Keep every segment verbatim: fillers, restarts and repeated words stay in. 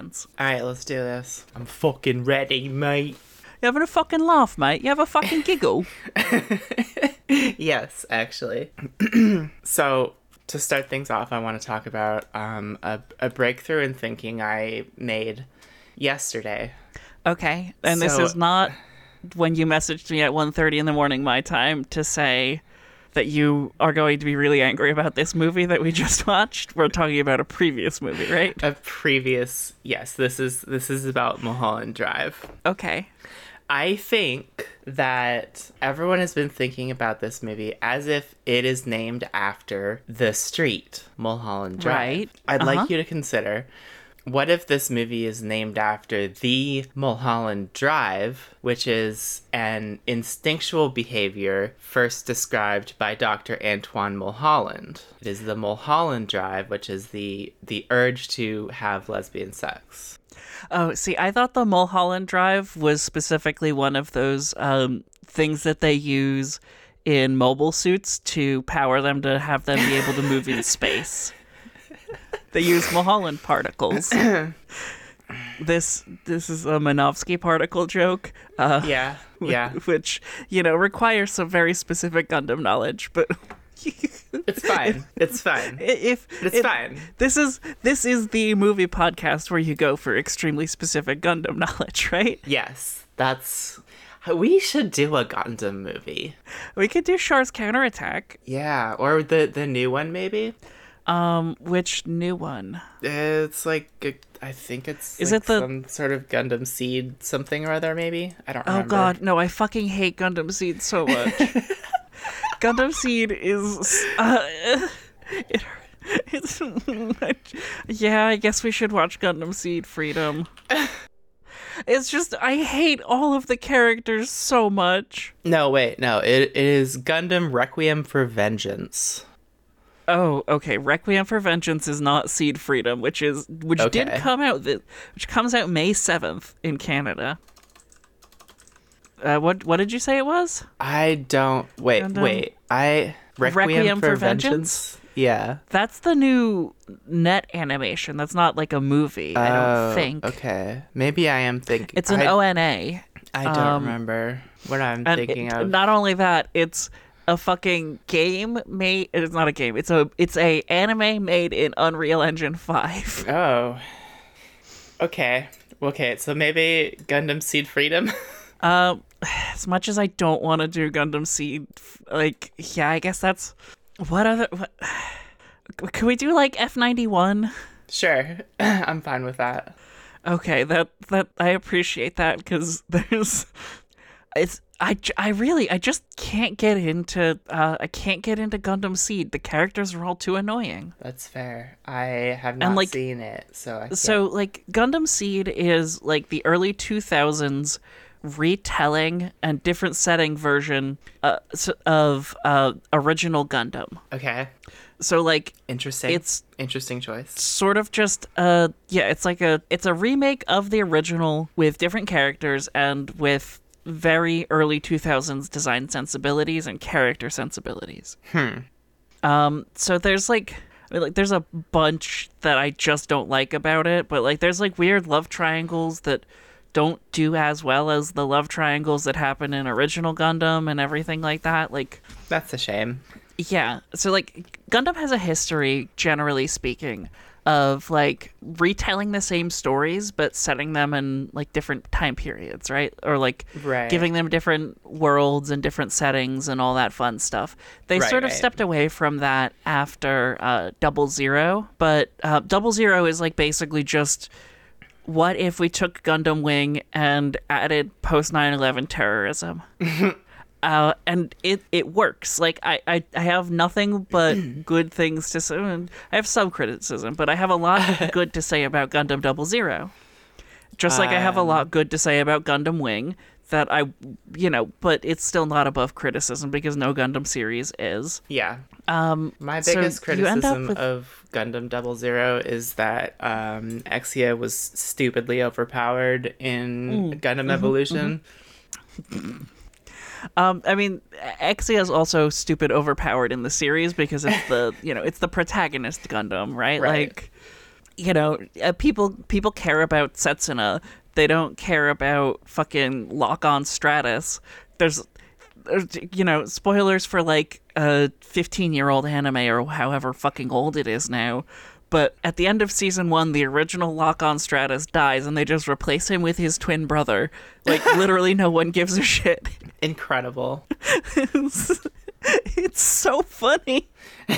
sense. All right, let's do this. I'm fucking ready, mate. You having a fucking laugh, mate? You have a fucking giggle? Yes, actually. So, to start things off, I want to talk about um, a, a breakthrough in thinking I made yesterday. Okay, and this So- is not when you messaged me at one thirty in the morning my time to say that you are going to be really angry about this movie that we just watched. We're talking about a previous movie, right? A previous, yes, this is this is about Mulholland Drive. Okay. I think that everyone has been thinking about this movie as if it is named after the street, Mulholland Drive. Right. I'd Uh-huh. like you to consider, what if this movie is named after the Mulholland Drive, which is an instinctual behavior first described by Doctor Antoine Mulholland. It is the Mulholland Drive, which is the the urge to have lesbian sex. Oh, see, I thought the Mulholland Drive was specifically one of those um, things that they use in mobile suits to power them to have them be able to move in space. They use Mulholland particles. This this is a Minovsky particle joke. Uh, Yeah, yeah. Which, you know, requires some very specific Gundam knowledge, but It's fine. It's fine. if It's it- fine. This is this is the movie podcast where you go for extremely specific Gundam knowledge, right? Yes, that's... We should do a Gundam movie. We could do Char's counterattack. Yeah, or the, the new one, maybe? Um, which new one? It's like, a- I think it's Is like it the- some sort of Gundam Seed something or other, maybe? I don't Oh remember. god, no, I fucking hate Gundam Seed so much. Gundam Seed is uh, it, it's yeah, I guess we should watch Gundam Seed Freedom. It's just I hate all of the characters so much. No, wait, no. It, it is Gundam Requiem for Vengeance. Oh, okay. Requiem for Vengeance is not Seed Freedom, which is which did Okay. come out th- which comes out May seventh in Canada. Uh, what what did you say it was? I don't... Wait, Gundam- wait. I... Requiem, Requiem for, for Vengeance? Vengeance? Yeah. That's the new net animation. That's not like a movie, I don't Oh, think. Okay. Maybe I am thinking... It's an I, O N A. I don't um, remember what I'm And thinking it- of. not only that, it's a fucking game made it's not a game. It's a it's a anime made in Unreal Engine five. Oh. Okay. Okay, so maybe Gundam Seed Freedom? Um, as much as I don't want to do Gundam Seed, like, yeah, I guess that's what other. What, can we do like F ninety-one? Sure. I'm fine with that. Okay, that that I appreciate that because there's, it's I, j- I really I just can't get into uh I can't get into Gundam Seed. The characters are all too annoying. That's fair. I have not like- seen it, so I can't. So like Gundam Seed is like the early two thousands retelling and different setting version uh, s- of uh, original Gundam. Okay. So like Interesting. it's Interesting choice. sort of just uh yeah, it's like a it's a remake of the original with different characters and with very early two thousands design sensibilities and character sensibilities. Hmm. Um so there's like I mean, like there's a bunch that I just don't like about it, but like there's like weird love triangles that don't do as well as the love triangles that happen in original Gundam and everything like that. Like That's a shame. yeah, so like Gundam has a history, generally speaking, of like retelling the same stories but setting them in like different time periods, right? Or like Right. giving them different worlds and different settings and all that fun stuff. They Right, sort of right. stepped away from that after uh, Double Zero, but uh, Double Zero is like basically just what if we took Gundam Wing and added post nine eleven terrorism? Uh, and it, it works. Like, I, I, I have nothing but good things to say. And I have some criticism, but I have a lot good to say about Gundam Double Zero. Just like I have a lot good to say about Gundam Wing that I, you know, but it's still not above criticism because no Gundam series is. Yeah. Um, My so biggest you end up criticism with- of Gundam Double Zero is that um, Exia was stupidly overpowered in Mm, Gundam mm-hmm, Evolution. Um, I mean, Exia is also stupid overpowered in the series because it's the, you know, it's the protagonist Gundam, right? Right. Like, you know, uh, people people care about Setsuna. They don't care about fucking Lock-On Stratus. There's, there's, you know, spoilers for like a fifteen-year-old anime or however fucking old it is now. But at the end of season one, the original Lock-On Stratus dies, and they just replace him with his twin brother. Like, literally no one gives a shit. Incredible. it's, it's so funny.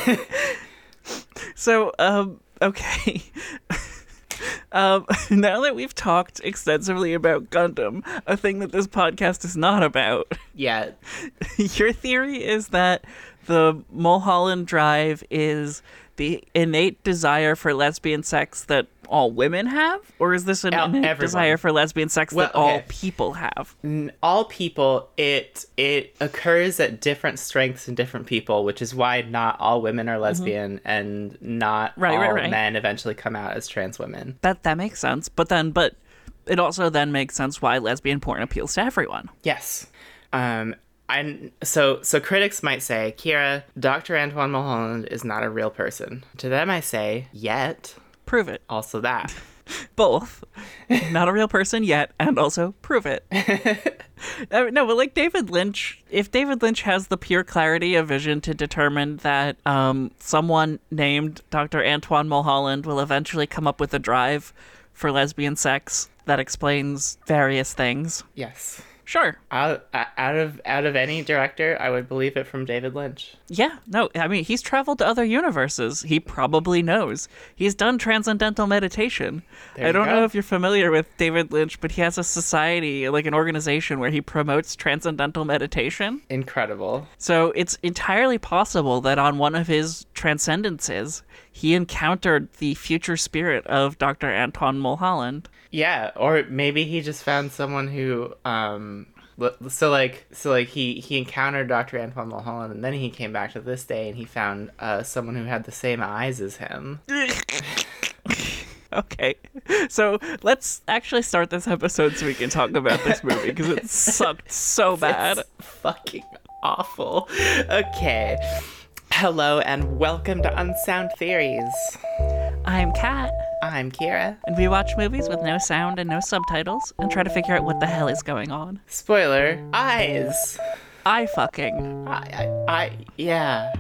So, um, okay. um, now that we've talked extensively about Gundam, a thing that this podcast is not about. Yeah. Your theory is that the Mulholland Drive is the innate desire for lesbian sex that all women have? Or is this an Uh, innate everyone. desire for lesbian sex Well, that all okay. people have? N- All people, it it occurs at different strengths in different people, which is why not all women are lesbian mm-hmm. and not right, all right, right. men eventually come out as trans women. That that makes sense. But then, but it also then makes sense why lesbian porn appeals to everyone. Yes. Um, I so so critics might say, Kira, Doctor Antoine Mulholland is not a real person. To them, I say, yet. Prove it. Also that. Both. Not a real person yet, and also prove it. uh, no, but like David Lynch, if David Lynch has the pure clarity of vision to determine that um, someone named Doctor Antoine Mulholland will eventually come up with a drive for lesbian sex that explains various things. Yes. Sure. Out, out of out of any director, I would believe it from David Lynch. Yeah, no, I mean, he's traveled to other universes. He probably knows. He's done transcendental meditation. There I you don't go. know if you're familiar with David Lynch, but he has a society, like an organization, where he promotes transcendental meditation. Incredible. So it's entirely possible that on one of his transcendences, he encountered the future spirit of Doctor Antoine Mulholland. Yeah, or maybe he just found someone who, um, l- so like, so like he, he encountered Doctor Antoine Mulholland, and then he came back to this day, and he found uh, someone who had the same eyes as him. Okay, so let's actually start this episode so we can talk about this movie, because it sucked so bad. It's fucking awful. Okay. Hello, and welcome to Unsound Theories. I'm Kat. I'm Kira. And we watch movies with no sound and no subtitles and try to figure out what the hell is going on. Spoiler, eyes. I fucking. I, I, I yeah.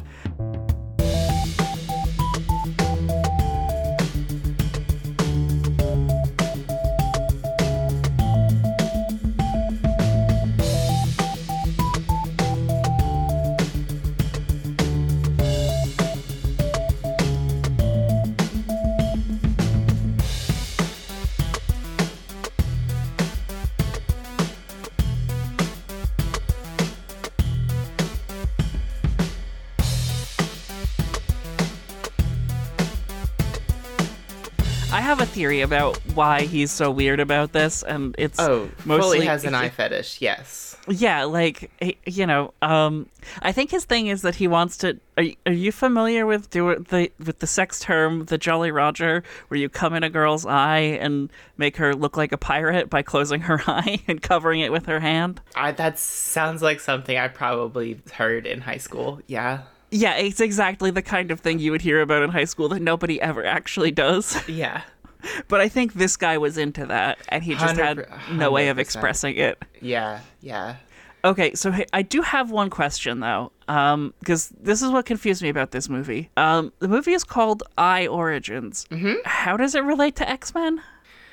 I have a theory about why he's so weird about this, and it's Oh, mostly fully has an eye fetish, yes. Yeah, like, he- you know, um, I think his thing is that he wants to. Are you, are you familiar with do the with the sex term, the Jolly Roger, where you come in a girl's eye and make her look like a pirate by closing her eye and covering it with her hand? I, that sounds like something I probably heard in high school, yeah. Yeah, it's exactly the kind of thing you would hear about in high school that nobody ever actually does. Yeah. But I think this guy was into that, and he just had no way of one hundred percent. expressing it. Yeah, yeah. Okay, so hey, I do have one question, though, um, because this is what confused me about this movie. Um, the movie is called I Origins. Mm-hmm. How does it relate to X-Men?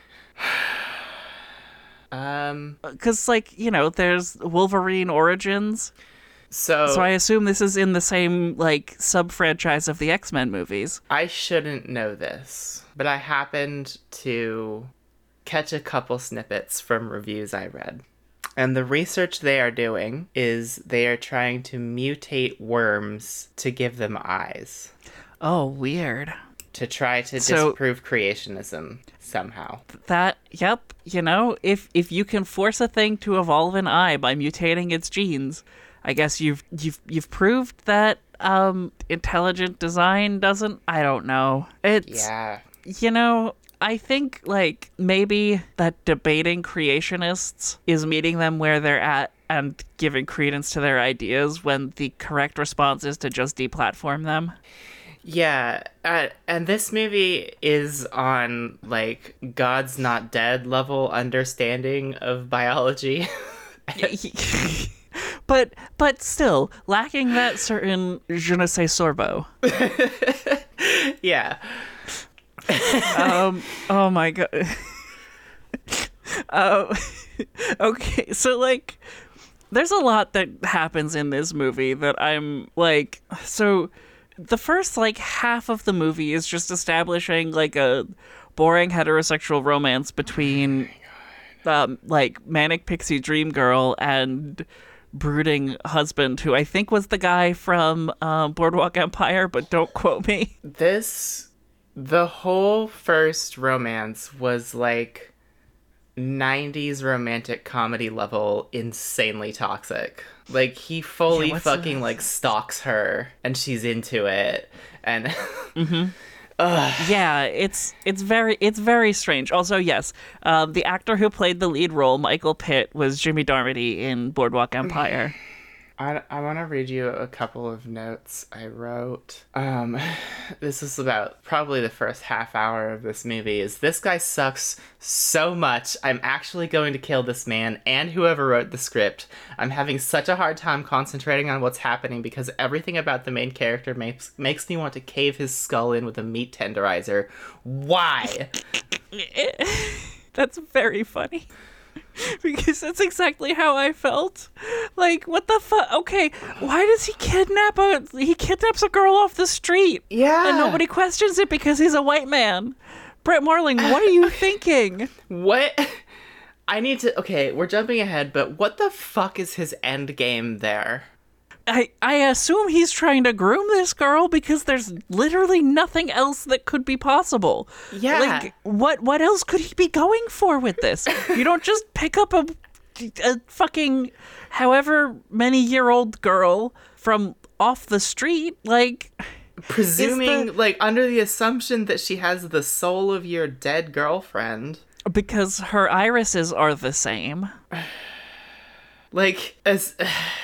Um, Because, like, you know, there's Wolverine Origins, so, so I assume this is in the same, like, sub-franchise of the X-Men movies. I shouldn't know this, but I happened to catch a couple snippets from reviews I read. And the research they are doing is they are trying to mutate worms to give them eyes. Oh, weird. To try to So- disprove creationism somehow. That, yep, you know, if if you can force a thing to evolve an eye by mutating its genes, I guess you've you've you've proved that um intelligent design doesn't. I don't know. It's Yeah. you know, I think like maybe that debating creationists is meeting them where they're at and giving credence to their ideas when the correct response is to just deplatform them. Yeah, uh, and this movie is on, like, God's not dead level understanding of biology. but but still lacking that certain je ne sais sorbo. Yeah. um. Oh my god. uh, okay, so like, there's a lot that happens in this movie that I'm like, so. The first, like, half of the movie is just establishing, like, a boring heterosexual romance between, oh um, like, Manic Pixie Dream Girl and brooding husband, who I think was the guy from um, Boardwalk Empire, but don't quote me. This, the whole first romance was, like, nineties romantic comedy level insanely toxic. Like, he fully yeah, fucking, a... like, stalks her, and she's into it, and... mm-hmm. Yeah, it's it's very it's very strange. Also, yes, um, the actor who played the lead role, Michael Pitt, was Jimmy Darmody in Boardwalk Empire. I, I want to read you a couple of notes I wrote. Um, this is about probably the first half hour of this movie. Is this guy sucks so much. I'm actually going to kill this man and whoever wrote the script. I'm having such a hard time concentrating on what's happening because everything about the main character makes makes me want to cave his skull in with a meat tenderizer. Why? That's very funny. Because that's exactly how I felt. Like, what the fuck? Okay, why does he kidnap a... He kidnaps a girl off the street. Yeah. And nobody questions it because he's a white man. Brit Marling, what are you thinking? What? I need to... Okay, we're jumping ahead, but what the fuck is his end game there? I, I assume he's trying to groom this girl because there's literally nothing else that could be possible. Yeah. Like, what what else could he be going for with this? You don't just pick up a, a fucking however many year old girl from off the street. Like, presuming, the... like, under the assumption that she has the soul of your dead girlfriend. Because her irises are the same. Like, as...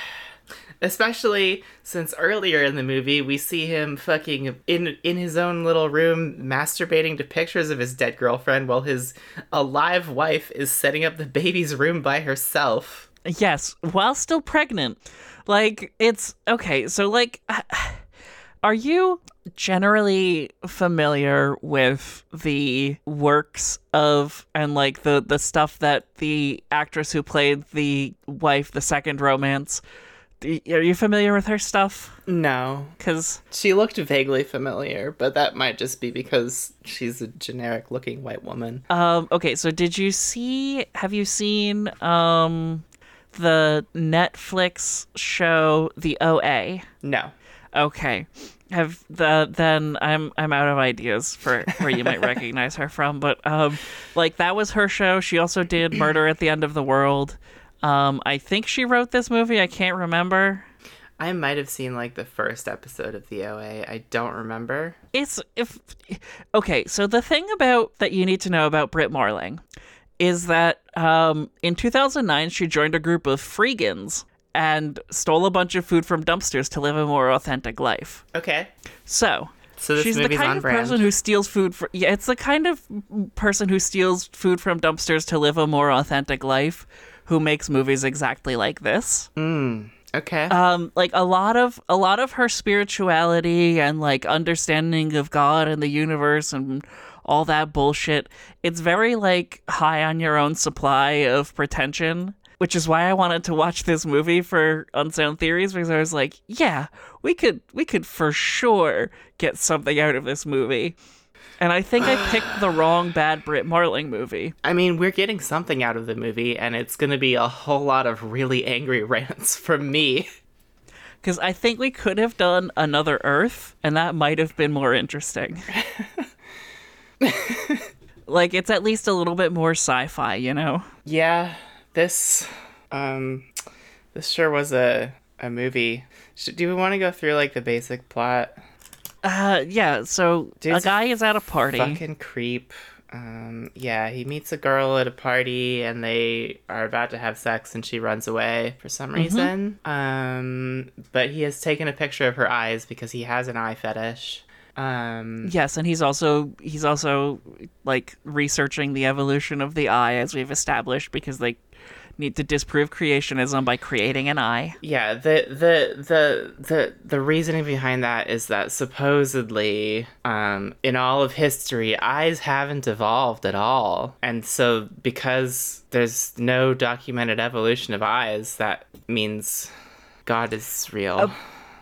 Especially since earlier in the movie, we see him fucking in in his own little room masturbating to pictures of his dead girlfriend while his alive wife is setting up the baby's room by herself. Yes, while still pregnant. Like, it's... Okay, so, like... Are you generally familiar with the works of and, like, the, the stuff that the actress who played the wife, the second romance... Are you familiar with her stuff? No. Because she looked vaguely familiar, but that might just be because she's a generic-looking white woman. Um, okay, so did you see... Have you seen um, the Netflix show The O A? No. Okay. Have the then I'm I'm out of ideas for where you might recognize her from, but um, like, that was her show. She also did Murder at the End of the World. Um, I think she wrote this movie. I can't remember. I might have seen, like, the first episode of the O A. I don't remember. It's if okay. So the thing about that you need to know about Brit Marling is that um, in two thousand nine she joined a group of freegans and stole a bunch of food from dumpsters to live a more authentic life. Okay. So. So this She's the movie's kind on of brand. person who steals food for yeah. It's the kind of person who steals food from dumpsters to live a more authentic life. Who makes movies exactly like this. Mm, okay. Um, like a lot of a lot of her spirituality and, like, understanding of God and the universe and all that bullshit. It's very, like, high on your own supply of pretension, which is why I wanted to watch this movie for Unsound Theories, because I was like, yeah, we could we could for sure get something out of this movie. And I think I picked the wrong bad Brit Marling movie. I mean, we're getting something out of the movie, and it's going to be a whole lot of really angry rants from me. Because I think we could have done Another Earth, and that might have been more interesting. Like, it's at least a little bit more sci-fi, you know? Yeah, this, um, this sure was a, a movie. Should, do we want to go through, like, the basic plot? Uh, yeah, so Dude's a guy is at a party. Fucking creep. Um, yeah, he meets a girl at a party and they are about to have sex and she runs away for some reason. Mm-hmm. Um, but he has taken a picture of her eyes because he has an eye fetish. Um, Yes, and he's also he's also like researching the evolution of the eye, as we've established, because they need to disprove creationism by creating an eye. Yeah, the the the the the reasoning behind that is that supposedly, um, in all of history, eyes haven't evolved at all, and so because there's no documented evolution of eyes, that means God is real. Uh,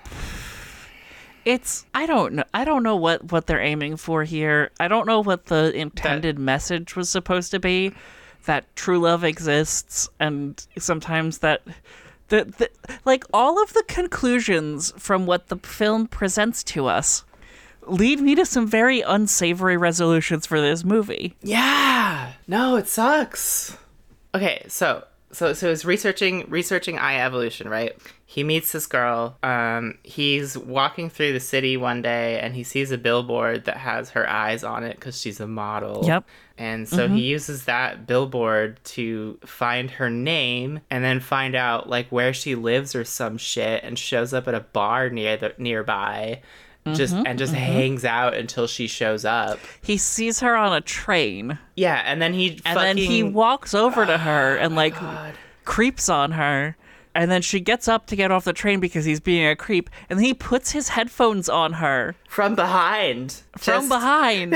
It's I don't know I don't know what, what they're aiming for here. I don't know what the intended that, message was supposed to be. That true love exists, and sometimes that the, the like all of the conclusions from what the film presents to us lead me to some very unsavory resolutions for this movie. Yeah. No, it sucks. Okay, so so so he's researching researching eye evolution, right? He meets this girl. Um, he's walking through the city one day, and he sees a billboard that has her eyes on it because she's a model. Yep. And so mm-hmm. he uses that billboard to find her name, and then find out like where she lives or some shit, and shows up at a bar near the nearby, mm-hmm, just and just mm-hmm. hangs out until she shows up. He sees her on a train. Yeah, and then he and fucking... then he walks over to her and like God. creeps on her. And then she gets up to get off the train because he's being a creep. And then he puts his headphones on her. From behind. From Just... behind.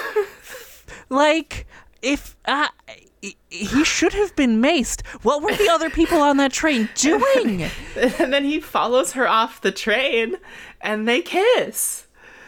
Like, if... Uh, he should have been maced. What were the other people on that train doing? And then he follows her off the train, and they kiss.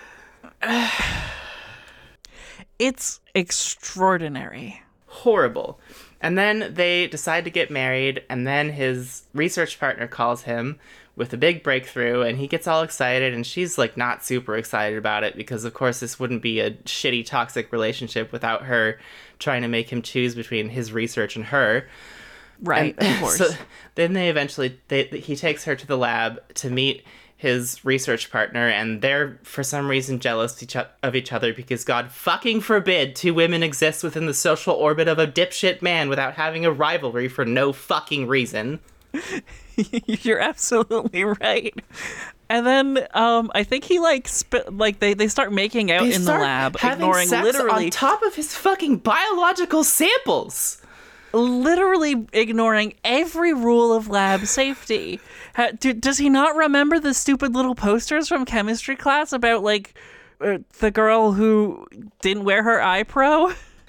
It's extraordinary. Horrible. And then they decide to get married, and then his research partner calls him with a big breakthrough, and he gets all excited, and she's, like, not super excited about it, because, of course, this wouldn't be a shitty, toxic relationship without her trying to make him choose between his research and her. Right, and, of course. So then they eventually, they, he takes her to the lab to meet his research partner, and they're for some reason jealous each of each other because God fucking forbid two women exist within the social orbit of a dipshit man without having a rivalry for no fucking reason. You're absolutely right. And then um, I think he like sp- like they, they start making out they in the lab, ignoring sex literally on top of his fucking biological samples. Literally ignoring every rule of lab safety. How, do, does he not remember the stupid little posters from chemistry class about, like, uh, the girl who didn't wear her eye pro?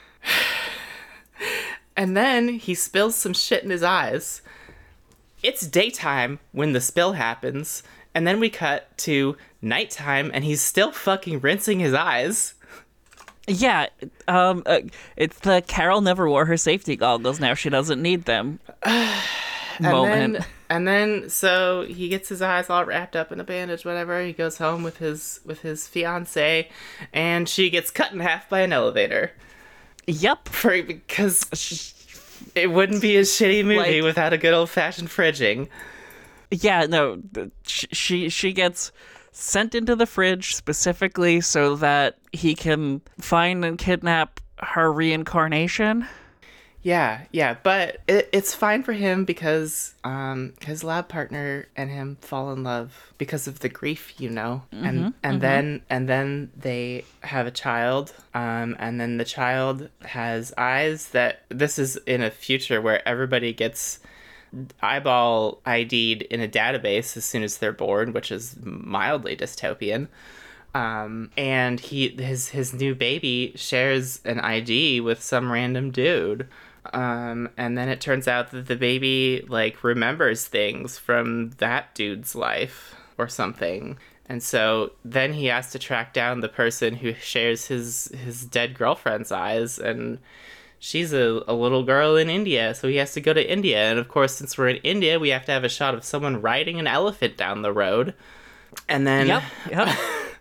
And then he spills some shit in his eyes. It's daytime when the spill happens, and then we cut to nighttime, and he's still fucking rinsing his eyes. Yeah, um, uh, it's the Carol never wore her safety goggles, now she doesn't need them moment. And then, and then, so he gets his eyes all wrapped up in a bandage, whatever. He goes home with his with his fiancée, and she gets cut in half by an elevator. Yep. For, because it wouldn't be a shitty movie like, without a good old-fashioned fridging. Yeah, no, she she gets sent into the fridge specifically so that he can find and kidnap her reincarnation. Yeah, yeah, but it, it's fine for him because um, his lab partner and him fall in love because of the grief, you know, mm-hmm, and and mm-hmm. then and then they have a child, um, and then the child has eyes that this is in a future where everybody gets eyeball I D'd in a database as soon as they're born, which is mildly dystopian. Um, and he his his new baby shares an I D with some random dude. Um, and then it turns out that the baby, like, remembers things from that dude's life or something. And so then he has to track down the person who shares his, his dead girlfriend's eyes, and she's a, a little girl in India, so he has to go to India. And of course, since we're in India, we have to have a shot of someone riding an elephant down the road. And then... Yep, yep.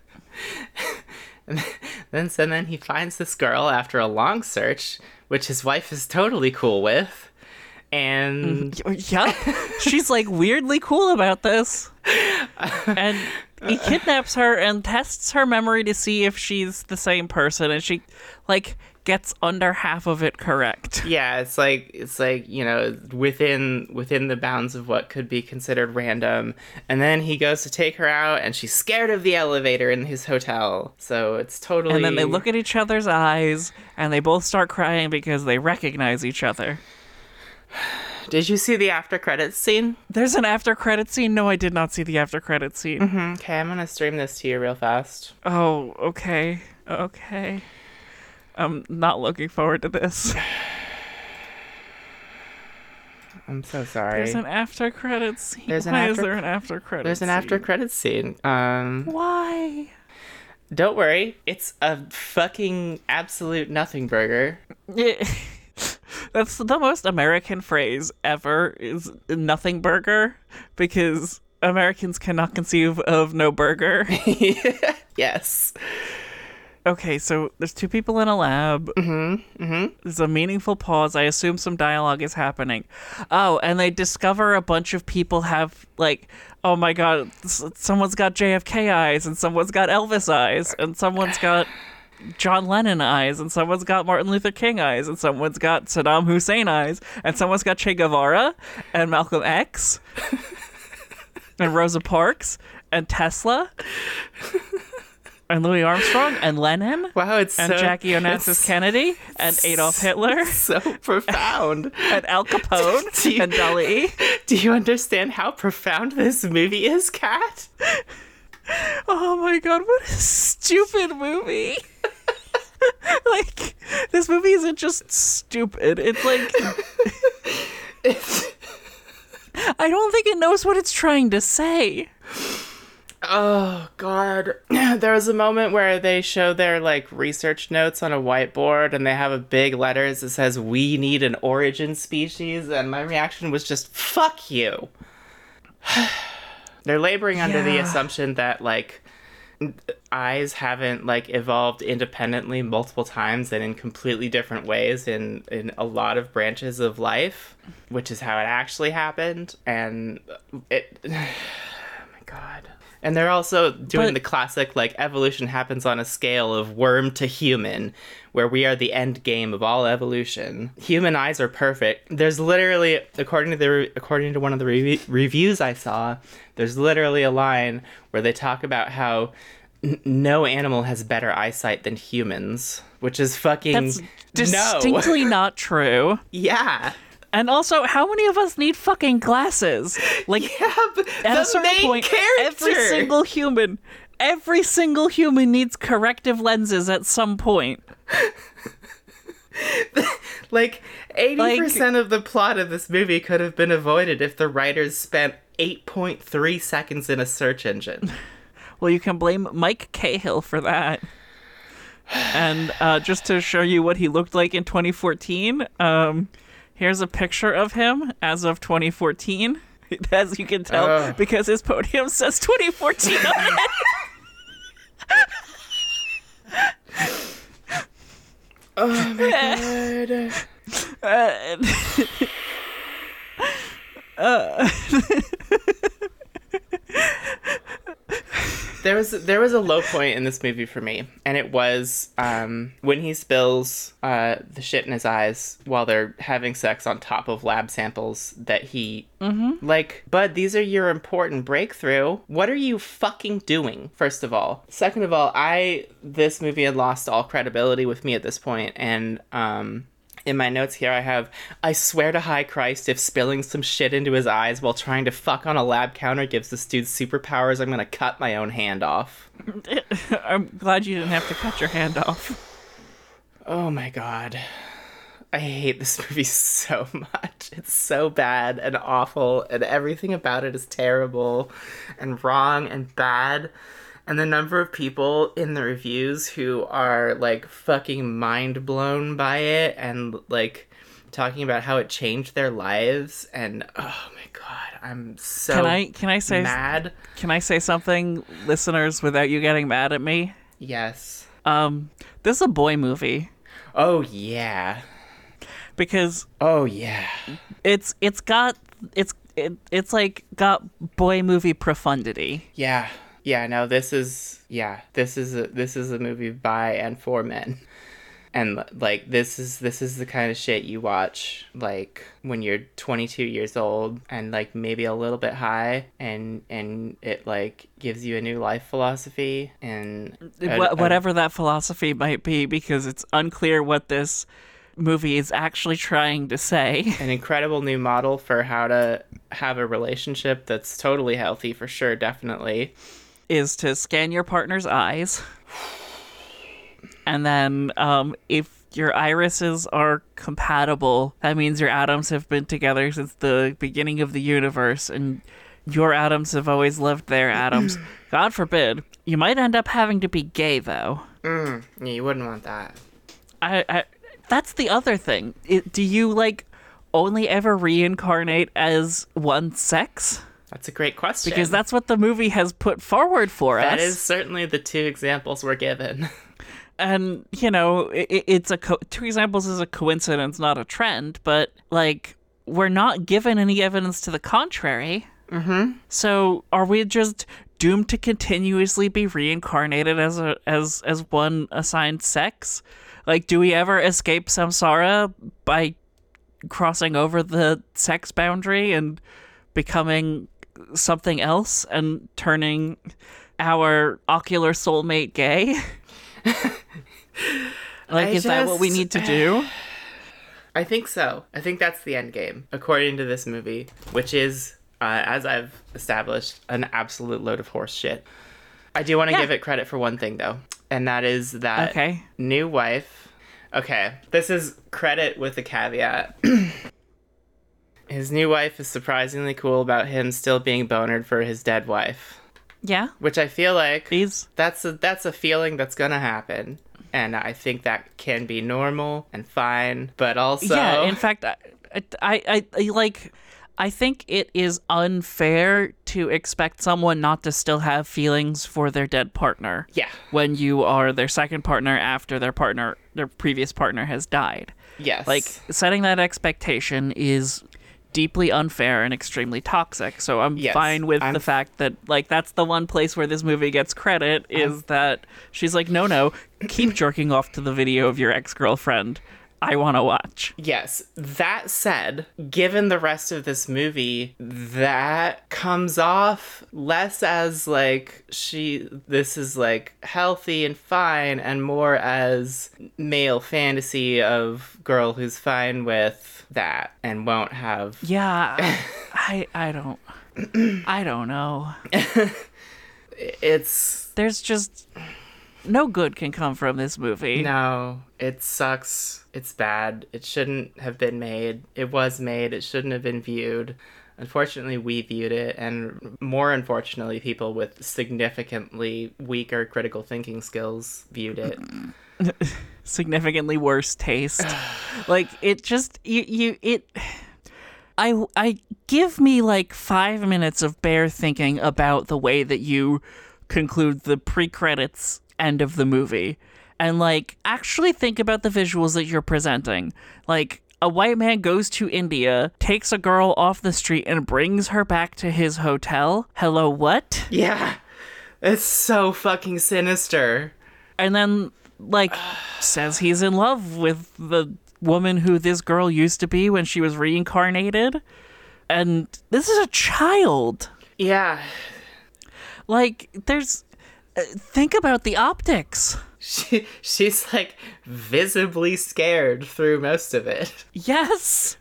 and then, and then he finds this girl after a long search, which his wife is totally cool with. And... Yep. She's, like, weirdly cool about this. And he kidnaps her and tests her memory to see if she's the same person. And she, like... gets under half of it correct. Yeah, it's like it's like, you know, within within the bounds of what could be considered random. And then he goes to take her out and she's scared of the elevator in his hotel. So it's totally And then they look at each other's eyes and they both start crying because they recognize each other. Did you see the after credits scene? There's an after credit scene? No, I did not see the after credit scene. Mm-hmm. Okay, I'm gonna stream this to you real fast. Oh, okay. Okay. I'm not looking forward to this. I'm so sorry. There's an after credit scene. There's an Why after- is there an after credit There's an scene? after credits scene. Um, Why? don't worry, it's a fucking absolute nothing burger. Yeah. That's the most American phrase ever, is nothing burger, because Americans cannot conceive of no burger. Yes. Okay, so there's two people in a lab. Mm-hmm. Mm-hmm. There's a meaningful pause. I assume some dialogue is happening. Oh, and they discover a bunch of people have, like, oh my god, s- someone's got J F K eyes, and someone's got Elvis eyes, and someone's got John Lennon eyes, and someone's got Martin Luther King eyes, and someone's got Saddam Hussein eyes, and someone's got Che Guevara, and Malcolm X, and Rosa Parks, and Tesla, and Louis Armstrong, and Lenin, Wow, it's and so, Jackie Onassis it's Kennedy, and Adolf Hitler, so profound. and Al Capone, Do you- and Dali. Do you understand how profound this movie is, Kat? Oh my god, what a stupid movie. Like, this movie isn't just stupid. It's like, It's, I don't think it knows what it's trying to say. oh god. There was a moment where they show their like research notes on a whiteboard and they have a big letters that says we need an origin species, and my reaction was just fuck you. They're laboring under the Yeah. assumption that like eyes haven't like evolved independently multiple times and in completely different ways in in a lot of branches of life, which is how it actually happened. And it oh my god. And they're also doing But- the classic like evolution happens on a scale of worm to human, where we are the end game of all evolution. Human eyes are perfect. There's literally, according to the according to one of the re- reviews I saw, there's literally a line where they talk about how n- no animal has better eyesight than humans, which is fucking That's no. distinctly not true. Yeah. And also, how many of us need fucking glasses? Like, Yeah, but at the a certain main point, character. every single human, every single human needs corrective lenses at some point. Like, eighty percent of the plot of this movie could have been avoided if the writers spent eight point three seconds in a search engine. Well, you can blame Mike Cahill for that. And uh, just to show you what he looked like in twenty fourteen, um, here's a picture of him as of twenty fourteen. As you can tell, Ugh. because his podium says twenty fourteen on it. Oh my god. Uh, There was there was a low point in this movie for me, and it was um, when he spills uh, the shit in his eyes while they're having sex on top of lab samples that he mm-hmm. like. Bud, these are your important breakthrough. What are you fucking doing? First of all, second of all, I this movie had lost all credibility with me at this point, and um. In my notes here, I have, I swear to high Christ, if spilling some shit into his eyes while trying to fuck on a lab counter gives this dude superpowers, I'm gonna cut my own hand off. I'm glad you didn't have to cut your hand off. Oh my god. I hate this movie so much. It's so bad and awful, and everything about it is terrible and wrong and bad. And the number of people in the reviews who are, like, fucking mind blown by it and, like, talking about how it changed their lives. And, oh my god, I'm so Can I can I say mad. Can I say something, listeners, without you getting mad at me? Yes. Um, this is a boy movie Oh, yeah. because Oh, yeah. it's it's got it's it, it's like got boy movie profundity. Yeah. Yeah, no, this is, yeah, this is a, this is a movie by and for men. And like this is this is the kind of shit you watch like when you're twenty-two years old and like maybe a little bit high, and and it like gives you a new life philosophy and a, Wh- whatever a, that philosophy might be, because it's unclear what this movie is actually trying to say. An incredible new model for how to have a relationship that's totally healthy, for sure, definitely. Is to scan your partner's eyes. And then um, if your irises are compatible, that means your atoms have been together since the beginning of the universe, and your atoms have always loved their atoms. God forbid. You might end up having to be gay, though. Mm, yeah, you wouldn't want that. I, I that's the other thing. It, do you, like, only ever reincarnate as one sex? That's a great question. Because that's what the movie has put forward for that us. That is certainly the two examples we're given. And, you know, it, it's a co- two examples is a coincidence, not a trend, but, like, we're not given any evidence to the contrary. Mm-hmm. So are we just doomed to continuously be reincarnated as a as as one assigned sex? Like, do we ever escape samsara by crossing over the sex boundary and becoming something else and turning our ocular soulmate gay? Like, I is just... that what we need to do? I think so. I think that's the end game, according to this movie, which is, uh, as I've established, an absolute load of horse shit. I do want to yeah. give it credit for one thing, though, and that is that okay. new wife... Okay, this is credit with a caveat. His new wife is surprisingly cool about him still being bonered for his dead wife. Yeah. Which I feel like He's... that's a, that's a feeling that's gonna happen. And I think that can be normal and fine, but also... Yeah, in fact, I, I, I, I like... I think it is unfair to expect someone not to still have feelings for their dead partner. Yeah. When you are their second partner after their partner, their previous partner has died. Yes. Like, setting that expectation is deeply unfair and extremely toxic. So I'm yes, fine with I'm... the fact that, like, that's the one place where this movie gets credit, is I'm... that she's like, no, no, keep jerking off to the video of your ex-girlfriend. I want to watch. Yes. That said, given the rest of this movie, that comes off less as, like, she, this is, like, healthy and fine, and more as male fantasy of girl who's fine with that and won't have... Yeah, I, I don't, I don't know. It's... There's just... no good can come from this movie. No, it sucks. It's bad. It shouldn't have been made. It was made. It shouldn't have been viewed. Unfortunately, we viewed it, and more unfortunately, people with significantly weaker critical thinking skills viewed it. Significantly worse taste. Like, it just, you, you, it... I, I give me, like, five minutes of bare thinking about the way that you conclude the pre-credits end of the movie, and, like, actually think about the visuals that you're presenting. Like, a white man goes to India, takes a girl off the street, and brings her back to his hotel. Hello, what? Yeah. It's so fucking sinister. And then, like, says he's in love with the woman who this girl used to be when she was reincarnated. And this is a child. Yeah. Like, there's... Uh, think about the optics. She she's like visibly scared through most of it. Yes.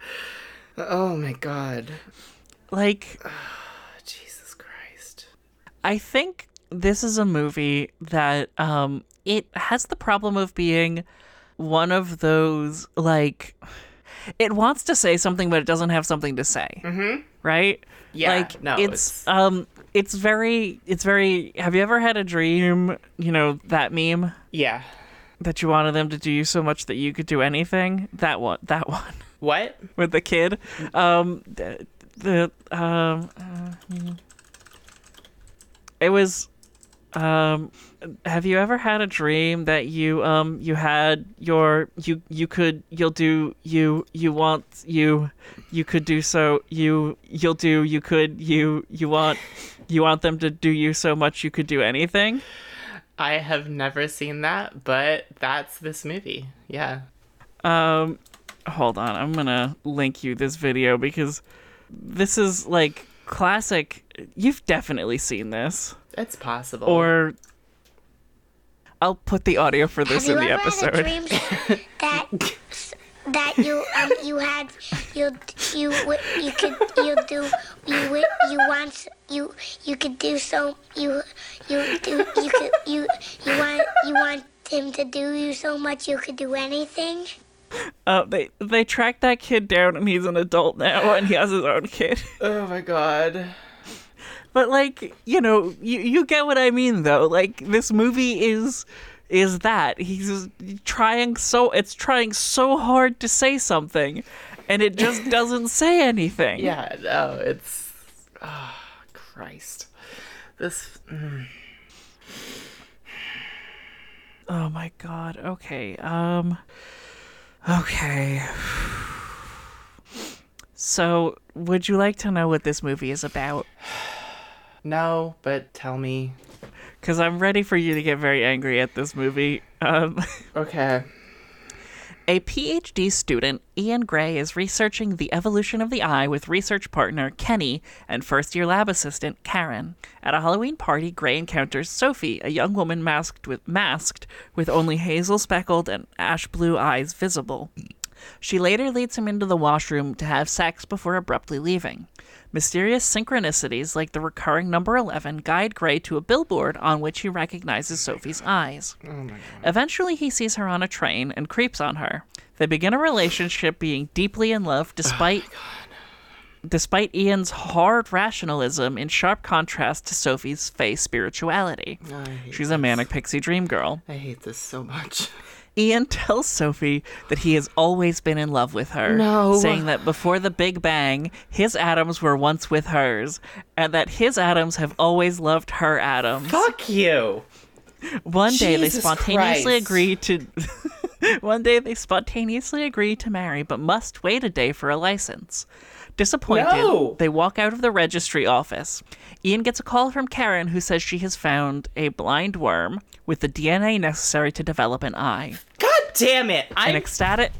Oh my god. Like, oh, Jesus Christ. I think this is a movie that um it has the problem of being one of those, like, it wants to say something but it doesn't have something to say. Mm-hmm. Right? Yeah. Like, no, it's, it's um It's very, it's very, have you ever had a dream, you know, that meme? Yeah. That you wanted them to do you so much that you could do anything? That one, that one. What? With the kid. Um, the, the um, uh, it was, um, have you ever had a dream that you, um, you had your, you, you could, you'll do, you, you want, you, you could do so, you, you'll do, you could, you, you want... You want them to do you so much you could do anything? I have never seen that, but that's this movie. Yeah. Um, hold on. I'm gonna link you this video because this is like classic. You've definitely seen this. It's possible. Or I'll put the audio for this Have in you the ever episode. had a dream that that you um you had you you w- you could you do you w- you want you you could do so you you do you could you you want you want him to do you so much you could do anything? Uh, they they tracked that kid down, and he's an adult now, and he has his own kid. Oh my god. But like, you know, you you get what I mean, though. Like, this movie is is that he's trying so it's trying so hard to say something, and it just doesn't say anything. Yeah, no, it's oh Christ. This mm. Oh my god. Okay. Um Okay. So, would you like to know what this movie is about? No, but tell me. Because I'm ready for you to get very angry at this movie. Um, Okay. a PhD student, Ian Gray, is researching the evolution of the eye with research partner Kenny and first-year lab assistant Karen. At a Halloween party, Gray encounters Sophie, a young woman masked with masked with only hazel-speckled and ash-blue eyes visible. She later leads him into the washroom to have sex before abruptly leaving. Mysterious synchronicities like the recurring number eleven guide Gray to a billboard on which he recognizes Sophie's eyes. Oh my god. Eventually, he sees her on a train and creeps on her. They begin a relationship, being deeply in love despite despite Ian's hard rationalism, in sharp contrast to Sophie's fey spirituality. I hate She's a manic pixie dream girl. I hate this so much. Ian tells Sophie that he has always been in love with her, No. saying that before the Big Bang, his atoms were once with hers, and that his atoms have always loved her atoms. Fuck you. One day they Jesus spontaneously Christ. agree to One day they spontaneously agree to marry, but must wait a day for a license. Disappointed, No. they walk out of the registry office. Ian gets a call from Karen, who says she has found a blind worm with the D N A necessary to develop an eye. God damn it. An I ecstatic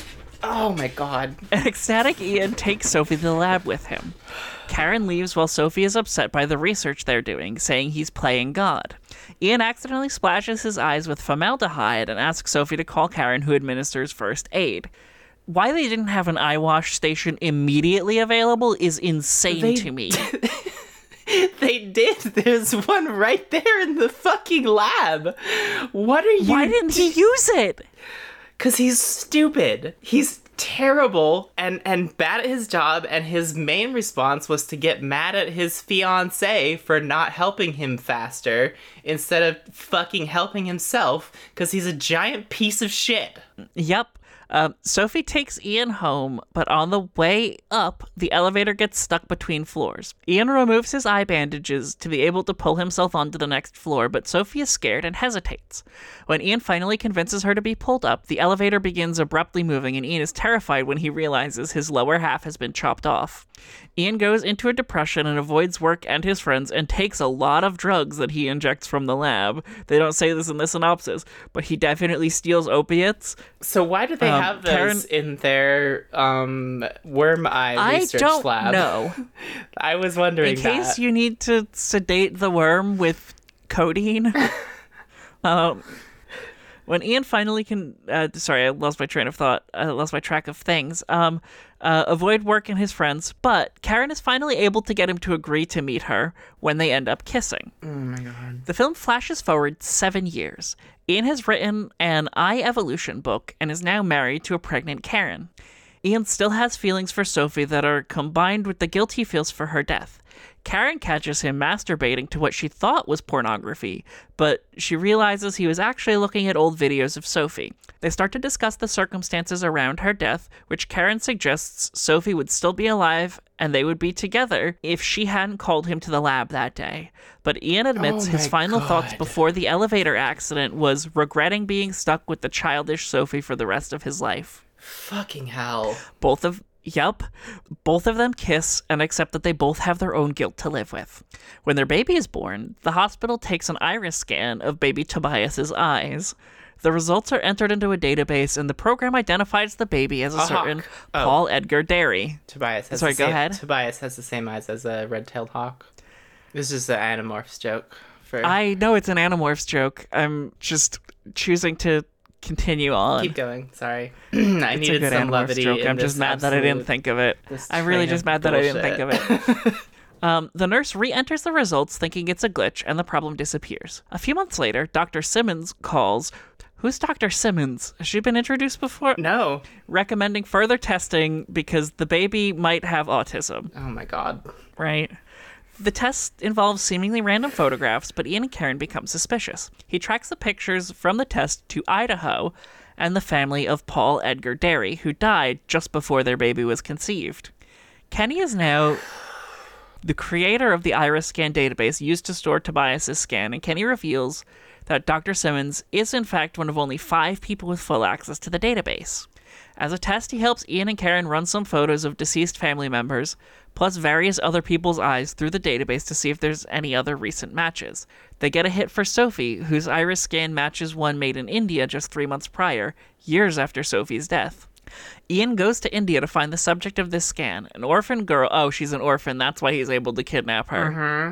Oh my god. An ecstatic Ian takes Sophie to the lab with him. Karen leaves while Sophie is upset by the research they're doing, saying he's playing God. Ian accidentally splashes his eyes with formaldehyde and asks Sophie to call Karen, who administers first aid. Why they didn't have an eye wash station immediately available is insane They- to me. They did. There's one right there in the fucking lab. What are you Why didn't he use it? Because he's stupid. He's terrible and, and bad at his job, and his main response was to get mad at his fiancée for not helping him faster instead of fucking helping himself because he's a giant piece of shit. Yep. Uh, Sophie takes Ian home, but on the way up, the elevator gets stuck between floors. Ian removes his eye bandages to be able to pull himself onto the next floor, but Sophie is scared and hesitates. When Ian finally convinces her to be pulled up, the elevator begins abruptly moving, and Ian is terrified when he realizes his lower half has been chopped off. Ian goes into a depression and avoids work and his friends and takes a lot of drugs that he injects from the lab. They don't say this in the synopsis, but he definitely steals opiates. So why do they Um, have those Karen- in their um, worm eye I research don't lab? know. I was wondering In case that. you need to sedate the worm with codeine. um, when Ian finally can, uh, sorry, I lost my train of thought. I lost my track of things. Um, uh, avoid work and his friends, but Karen is finally able to get him to agree to meet her when they end up kissing. Oh my god. The film flashes forward seven years. Ian has written an eye evolution book and is now married to a pregnant Karen. Ian still has feelings for Sophie that are combined with the guilt he feels for her death. Karen catches him masturbating to what she thought was pornography, but she realizes he was actually looking at old videos of Sophie. They start to discuss the circumstances around her death, which Karen suggests Sophie would still be alive and they would be together if she hadn't called him to the lab that day. But Ian admits Oh his my final God. thoughts before the elevator accident was regretting being stuck with the childish Sophie for the rest of his life. Fucking hell. Both of Yup. Both of them kiss and accept that they both have their own guilt to live with. When their baby is born, the hospital takes an iris scan of baby Tobias's eyes. The results are entered into a database, and the program identifies the baby as a, A certain hawk. Oh. Paul Edgar Derry. Tobias has Sorry, the go same, ahead. Tobias has the same eyes as a red-tailed hawk. This is the Animorphs joke. For I know it's an Animorphs joke. I'm just choosing to continue on. Keep going. Sorry, I It's needed a good some Animorphs levity. joke. in I'm just this mad that I didn't absolute- think of it. this I'm really train just of mad that I didn't think of bullshit. it. Um, the nurse re-enters the results thinking it's a glitch, and the problem disappears. A few months later, Doctor Simmons calls. Who's Doctor Simmons? Has she been introduced before? No. Recommending further testing because the baby might have autism, Oh my god. right? The test involves seemingly random photographs, but Ian and Karen become suspicious. He tracks the pictures from the test to Idaho and the family of Paul Edgar Derry, who died just before their baby was conceived. Kenny is now the creator of the iris scan database used to store Tobias's scan, and Kenny reveals that Doctor Simmons is in fact one of only five people with full access to the database. As a test, he helps Ian and Karen run some photos of deceased family members, plus various other people's eyes through the database to see if there's any other recent matches. They get a hit for Sophie, whose iris scan matches one made in India just three months prior, years after Sophie's death. Ian goes to India to find the subject of this scan, an orphan girl. Oh, she's an orphan. That's why he's able to kidnap her. Mm-hmm.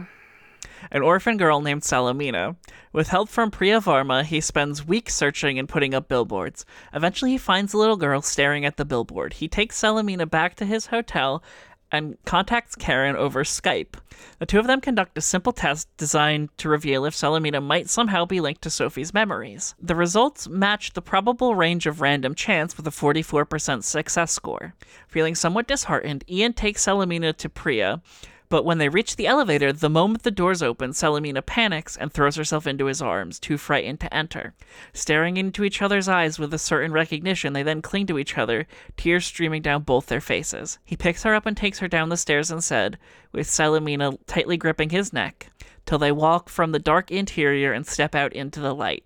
An orphan girl named Salamina. With help from Priya Varma, he spends weeks searching and putting up billboards. Eventually, he finds the little girl staring at the billboard. He takes Salamina back to his hotel and contacts Karen over Skype. The two of them conduct a simple test designed to reveal if Salamina might somehow be linked to Sophie's memories. The results match the probable range of random chance with a forty-four percent success score. Feeling somewhat disheartened, Ian takes Salamina to Priya, but when they reach the elevator, the moment the doors open, Salamina panics and throws herself into his arms, too frightened to enter. Staring into each other's eyes with a certain recognition, they then cling to each other, tears streaming down both their faces. He picks her up and takes her down the stairs and said, with Salamina tightly gripping his neck, till they walk from the dark interior and step out into the light.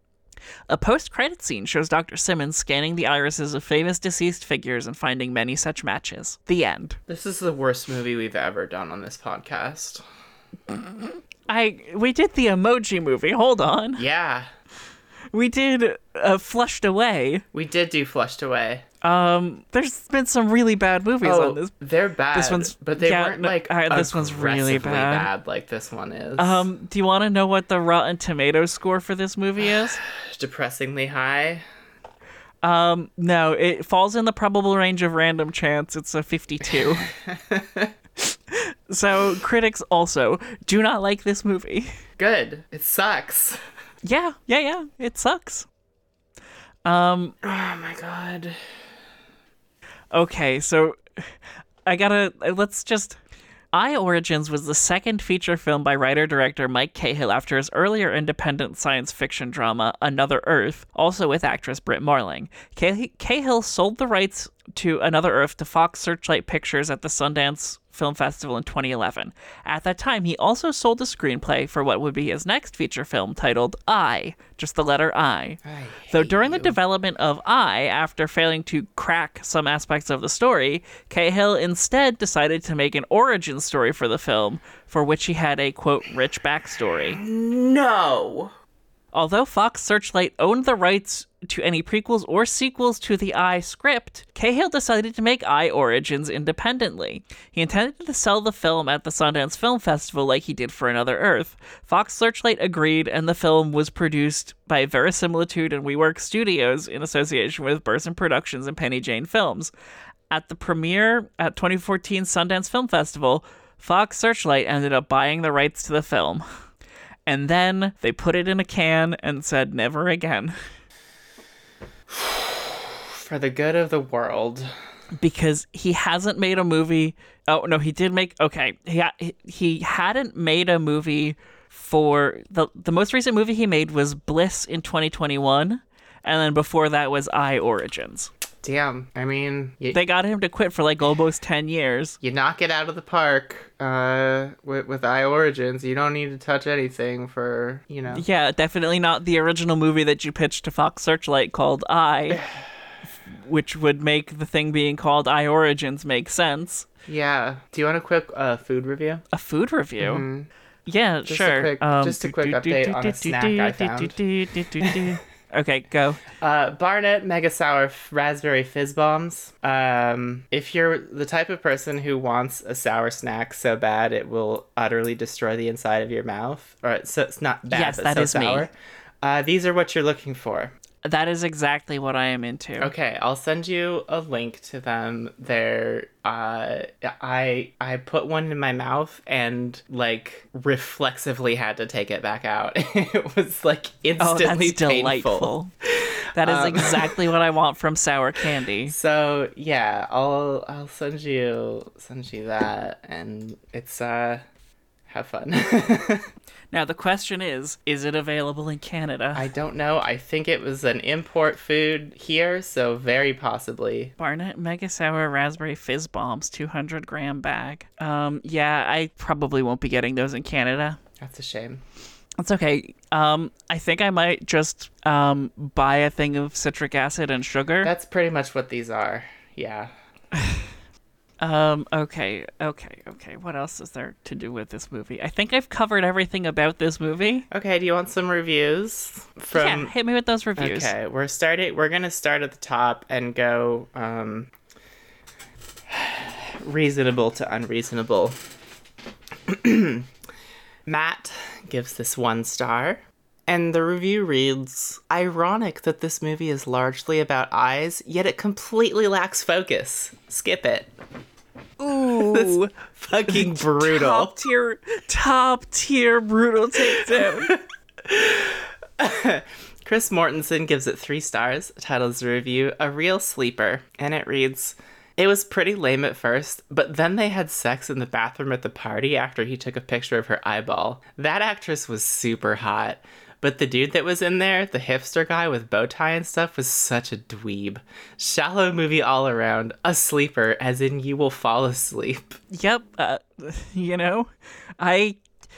A post-credit scene shows Doctor Simmons scanning the irises of famous deceased figures and finding many such matches. The end. This is the worst movie we've ever done on this podcast. I we did the Emoji Movie. Hold on. Yeah. We did uh, Flushed Away. We did do Flushed Away. Um, there's been some really bad movies Oh, on this. they're bad. This one's- but they yeah, weren't no, like uh, this one's really aggressively bad. like this one is. Um, do you want to know what the Rotten Tomatoes score for this movie is? Depressingly high. Um, no, it falls in the probable range of random chance. It's a fifty-two. So critics also do not like this movie. Good. It sucks. Yeah, yeah, yeah. It sucks. Um, Oh my god. okay, so I gotta, let's just... I Origins was the second feature film by writer-director Mike Cahill after his earlier independent science fiction drama, Another Earth, also with actress Britt Marling. Cah- Cahill sold the rights to Another Earth to Fox Searchlight Pictures at the Sundance Film Festival in twenty eleven. At that time, he also sold a screenplay for what would be his next feature film titled I, just the letter I. I Though hate during the you. development of I, after failing to crack some aspects of the story, Cahill instead decided to make an origin story for the film, for which he had a, quote, rich backstory. No. Although Fox Searchlight owned the rights to any prequels or sequels to the I script, Cahill decided to make I Origins independently. He intended to sell the film at the Sundance Film Festival like he did for Another Earth. Fox Searchlight agreed, and the film was produced by Verisimilitude and WeWork Studios in association with Burson Productions and Penny Jane Films. At the premiere at twenty fourteen Sundance Film Festival, Fox Searchlight ended up buying the rights to the film. And then they put it in a can and said never again. For the good of the world. Because he hasn't made a movie. Oh, no, he did make... Okay, he, ha- he hadn't made a movie for... The, the most recent movie he made was Bliss in twenty twenty-one. And then before that was I Origins. Damn. I mean, you, They got him to quit for like almost ten years. you knock it out of the park uh, with, with I Origins. You don't need to touch anything for, you know. Yeah, definitely not the original movie that you pitched to Fox Searchlight called I. which would make the thing being called I Origins make sense. Yeah. Do you want a quick uh, food review? A food review? Mm-hmm. Yeah, Just sure. A quick, Um, just a quick update on a snack I found. Okay, go. Uh, Barnett Mega Sour f- Raspberry Fizz Bombs. Um, if you're the type of person who wants a sour snack so bad it will utterly destroy the inside of your mouth, or it's, so it's not bad, Yes, but that so is me. sour, uh, these are what you're looking for. That is exactly what I am into. Okay, I'll send you a link to them. They're uh I I put one in my mouth and like reflexively had to take it back out. It was like Oh, instantly that's delightful. painful. That is Um, exactly what I want from sour candy. So yeah, I'll I'll send you send you that, and it's uh have fun. Now the question is, is it available in Canada? I don't know. I think it was an import food here, so very possibly. Barnett Mega Sour Raspberry Fizz Bombs, two hundred gram bag. Um, yeah, I probably won't be getting those in Canada. That's a shame. That's okay. Um, I think I might just um buy a thing of citric acid and sugar. That's pretty much what these are. Yeah. Um, okay, okay, okay. What else is there to do with this movie? I think I've covered everything about this movie. Okay, do you want some reviews from Yeah, hit me with those reviews. Okay, we're starting we're going to start at the top and go um reasonable to unreasonable. Matt gives this one star. And the review reads, ironic that this movie is largely about eyes, yet it completely lacks focus. Skip it. Ooh, Fucking brutal. top tier, top tier brutal takedown. Chris Mortensen gives it three stars, titles the review, A Real Sleeper, and it reads, it was pretty lame at first, but then they had sex in the bathroom at the party after he took a picture of her eyeball. That actress was super hot. But the dude that was in there, the hipster guy with bow tie and stuff, was such a dweeb. Shallow movie all around. A sleeper, as in you will fall asleep. Yep, uh, you know, I,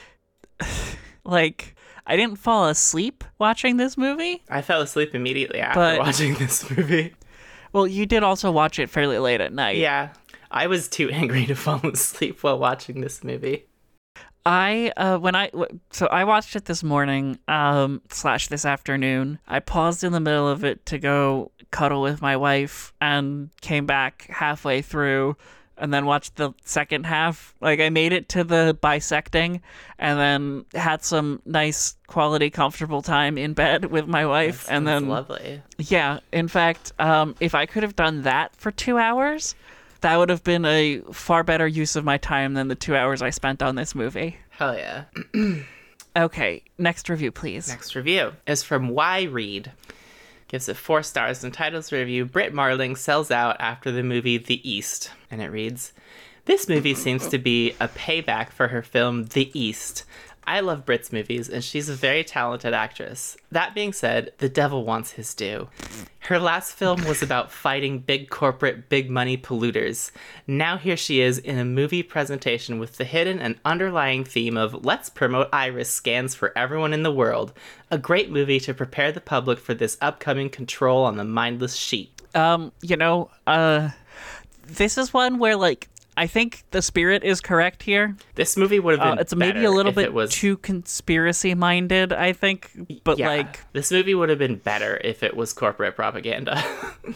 like, I didn't fall asleep watching this movie. I fell asleep immediately after But- watching this movie. Well, you did also watch it fairly late at night. Yeah, I was too angry to fall asleep while watching this movie. I uh when I w- so I watched it this morning um slash this afternoon. I paused in the middle of it to go cuddle with my wife and came back halfway through and then watched the second half. Like I made it to the bisecting and then had some nice quality comfortable time in bed with my wife That and sounds then lovely. yeah, in fact, um if I could have done that for two hours, that would have been a far better use of my time than the two hours I spent on this movie. Hell yeah. Okay, next review, please. Next review is from Y Reed. Gives it four stars and titles the review, Britt Marling sells out after the movie The East. And it reads, this movie seems to be a payback for her film The East. I love Britt's movies, and she's a very talented actress. That being said, the devil wants his due. Her last film was about fighting big corporate, big money polluters. Now here she is in a movie presentation with the hidden and underlying theme of let's promote iris scans for everyone in the world. A great movie to prepare the public for this upcoming control on the mindless sheep. Um, you know, uh, this is one where, like, I think the spirit is correct here. This movie would have Uh, been it's maybe better a little if bit it was... too conspiracy-minded, I think, but, Yeah, like, this movie would have been better if it was corporate propaganda.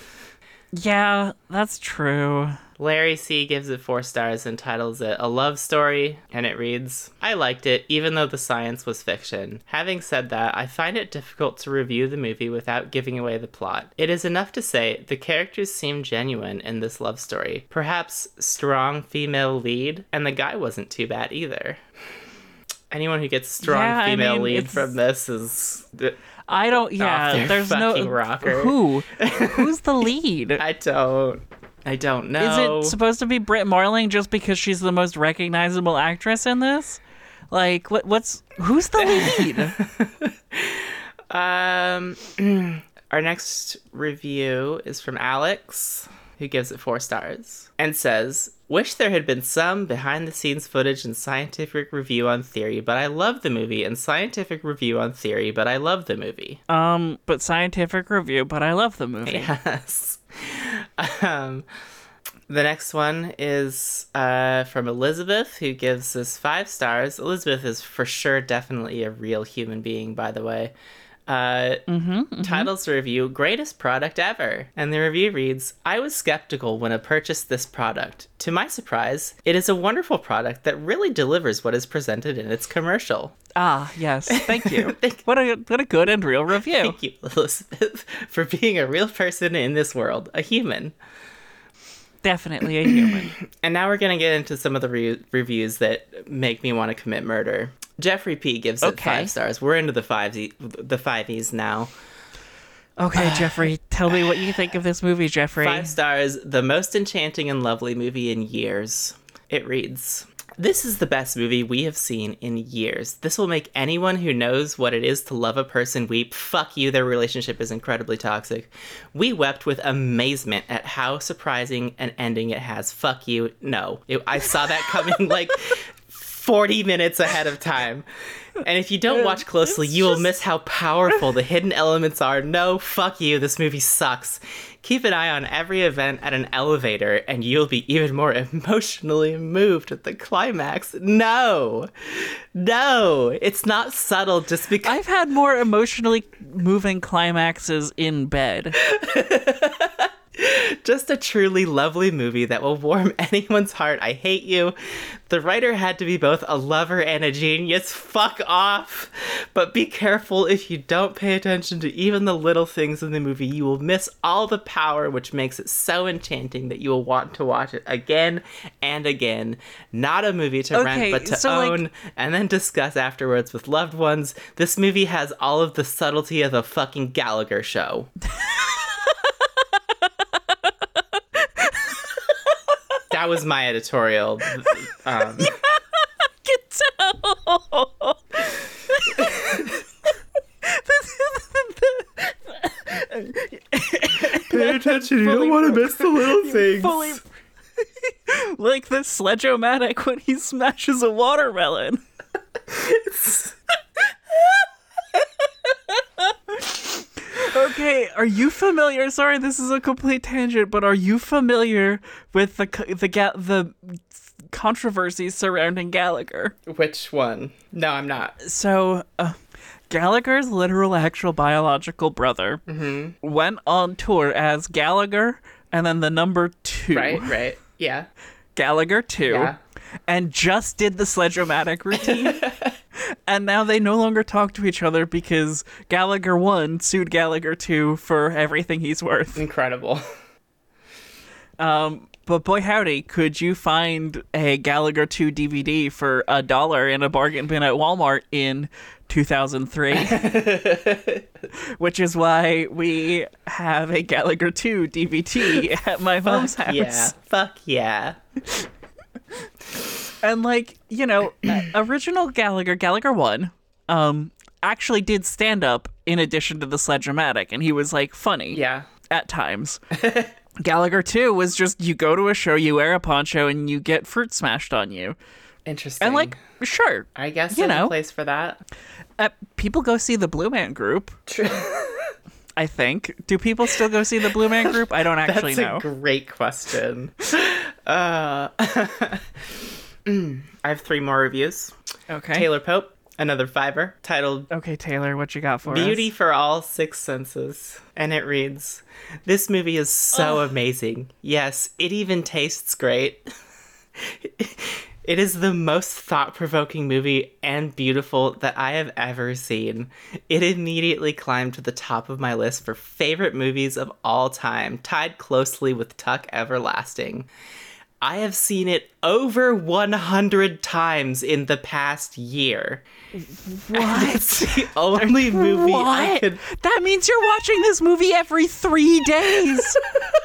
yeah, that's true. Larry C. gives it four stars and titles it A Love Story, and it reads, I liked it, even though the science was fiction. Having said that, I find it difficult to review the movie without giving away the plot. It is enough to say the characters seem genuine in this love story. Perhaps strong female lead, and the guy wasn't too bad either. Anyone who gets strong Yeah, I female mean, lead it's- from this is... I don't, off yeah, their there's no... fucking rocker. Who? Who's the lead? I don't... I don't know. Is it supposed to be Britt Marling just because she's the most recognizable actress in this? Like, what? What's who's the lead? Um, our next review is from Alex, who gives it four stars and says, Wish there had been some behind-the-scenes footage and scientific review on theory, but I love the movie, and scientific review on theory, but I love the movie. Um, but scientific review, but I love the movie. Yes. um, the next one is uh, from Elizabeth, who gives us five stars. Elizabeth is for sure definitely a real human being, by the way. Uh, Mm-hmm, mm-hmm. Titles the review, greatest product ever. And the review reads, I was skeptical when I purchased this product. To my surprise, it is a wonderful product that really delivers what is presented in its commercial. Ah, yes. Thank you. Thank- what a what a good and real review. Thank you, Elizabeth, for being a real person in this world, a human. Definitely a human. And now we're going to get into some of the re- reviews that make me want to commit murder. Jeffrey P gives it Okay. five stars. We're into the five the fiveys now. Okay, Jeffrey, tell me what you think of this movie, Jeffrey. Five stars, the most enchanting and lovely movie in years. It reads, this is the best movie we have seen in years. This will make anyone who knows what it is to love a person weep. Fuck you, their relationship is incredibly toxic. We wept with amazement at how surprising an ending it has. Fuck you. No. It, I saw that coming like forty minutes ahead of time. And if you don't watch closely, It's you will just- miss how powerful the hidden elements are. No, fuck you, this movie sucks. Keep an eye on every event at an elevator, and you'll be even more emotionally moved at the climax. No! No! It's not subtle just because... I've had more emotionally moving climaxes in bed. Just a truly lovely movie that will warm anyone's heart. I hate you. The writer had to be both a lover and a genius. Fuck off. But be careful if you don't pay attention to even the little things in the movie. You will miss all the power which makes it so enchanting that you will want to watch it again and again. Not a movie to Okay, rent, but to so, like- own and then discuss afterwards with loved ones. This movie has all of the subtlety of a fucking Gallagher show. That was my editorial. Um, Can tell. Pay attention, you don't want to miss the little things. Fully, like the Sledge-O-Matic when he smashes a watermelon. Okay, are you familiar? Sorry, this is a complete tangent, but are you familiar with the co- the ga- the controversies surrounding Gallagher? Which one? No, I'm not. So, uh, Gallagher's literal, actual, biological brother went on tour as Gallagher, and then the number two, Right, right. Yeah. Gallagher two, Yeah. and just did the Sledge-O-Matic routine. And now they no longer talk to each other because Gallagher one sued Gallagher two for everything he's worth. Incredible. Um, but boy howdy, could you find a Gallagher two D V D for a dollar in a bargain bin at Walmart in two thousand three? Which is why we have a Gallagher two D V D at my mom's house. Yeah. Fuck yeah. And, like, you know, uh, original Gallagher, Gallagher one, um, actually did stand up in addition to the Sledge-O-Matic, and he was, like, funny. Yeah. At times. Gallagher two was just, you go to a show, you wear a poncho, and you get fruit smashed on you. Interesting. And, like, sure. I guess you there's know. a place for that. Uh, people go see the Blue Man Group, True. I think. Do people still go see the Blue Man Group? I don't actually That's know. a great question. uh, I have three more reviews. Okay. Taylor Pope, another fiver, titled Okay, Taylor, what you got for Beauty us? for All Six Senses. And it reads, this movie is so amazing. Yes, it even tastes great. It is the most thought-provoking movie and beautiful that I have ever seen. It immediately climbed to the top of my list for favorite movies of all time, tied closely with Tuck Everlasting. I have seen it over one hundred times in the past year. What? It's the only movie I What? could... That means you're watching this movie every three days.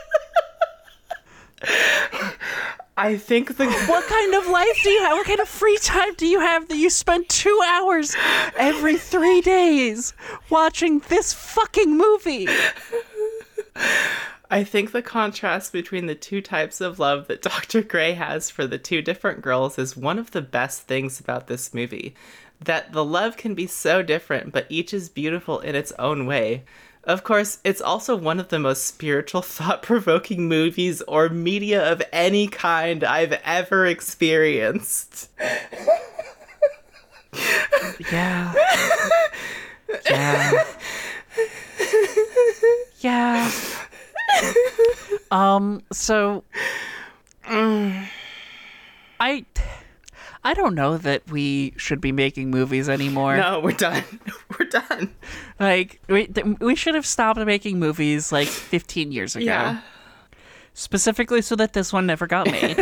I think the... What kind of life do you have? What kind of free time do you have that you spend two hours every three days watching this fucking movie? I think the contrast between the two types of love that Doctor Gray has for the two different girls is one of the best things about this movie. That the love can be so different, but each is beautiful in its own way. Of course, it's also one of the most spiritual, thought-provoking movies or media of any kind I've ever experienced. Yeah. Yeah. Yeah. Um, so I I don't know that we should be making movies anymore. No, we're done. We're done. Like we th- we should have stopped making movies like fifteen years ago. Yeah. Specifically so that this one never got made.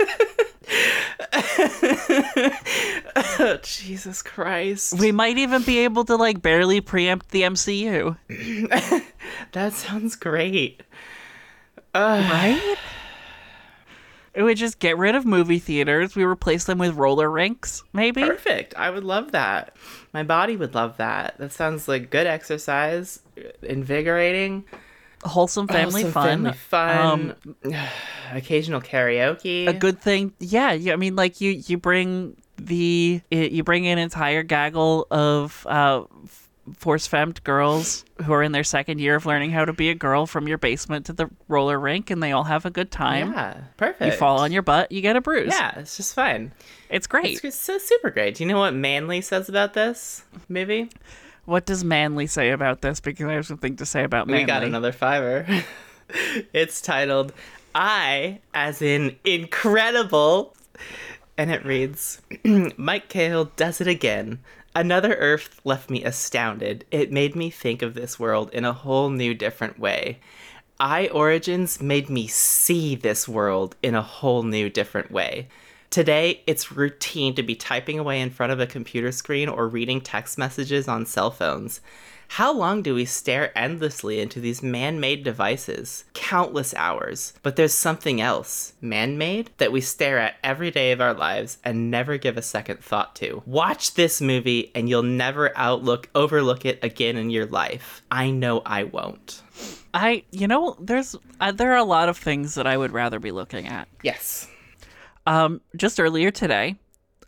Oh, Jesus Christ. We might even be able to like barely preempt the M C U. That sounds great. Uh, Right? We would just get rid of movie theaters. We replace them with roller rinks, maybe? Perfect. I would love that. My body would love that. That sounds like good exercise, invigorating. Wholesome family Awesome fun. family fun. Um, Occasional karaoke. a good thing. Yeah, yeah, I mean, like, you, you bring the... You bring an entire gaggle of uh, force femmed girls who are in their second year of learning how to be a girl from your basement to the roller rink, and they all have a good time. Yeah, perfect. You fall on your butt, you get a bruise. Yeah, it's just fine. It's great. It's, it's so super great. Do you know what Manly says about this movie? What does Manly say about this? Because I have something to say about Manly. We got another fiver. It's titled I, as in incredible. And it reads, Mike Cahill does it again. Another Earth left me astounded. It made me think of this world in a whole new different way. I Origins made me see this world in a whole new different way. Today, it's routine to be typing away in front of a computer screen or reading text messages on cell phones. How long do we stare endlessly into these man-made devices? Countless hours. But there's something else, man-made, that we stare at every day of our lives and never give a second thought to. Watch this movie and you'll never outlook, overlook it again in your life. I know I won't. I, you know, there's uh, there are a lot of things that I would rather be looking at. Yes. Um, just earlier today,